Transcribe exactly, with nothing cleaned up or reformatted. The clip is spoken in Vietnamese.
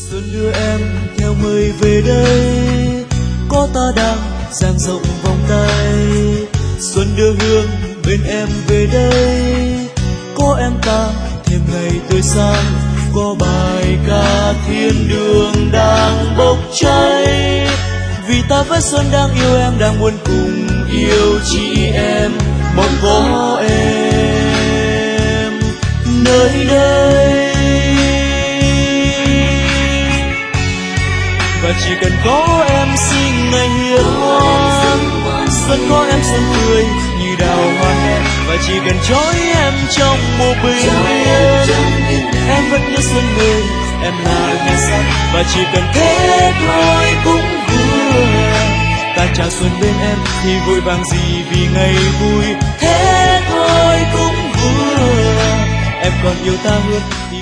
Xuân đưa em theo người về đây, có ta đang dang rộng vòng tay. Xuân đưa hương bên em về đây, có em ta thêm ngày tươi sáng. Có bài ca thiên đường đang bốc cháy, vì ta với Xuân đang yêu em, đang muốn cùng yêu chị em. Mong có em nơi đây, và chỉ cần có em xin ngày hiền ngoan. Xuân có em xuân tươi như đào hoa hẹn, và chỉ cần trói em trong một bình yên. Em vẫn nhớ xuân người, em là ngày sắc, và chỉ cần thế thôi cũng vừa. Ta chào xuân bên em thì vội vàng gì vì ngày vui, thế thôi cũng vừa. Em còn yêu ta hơn thì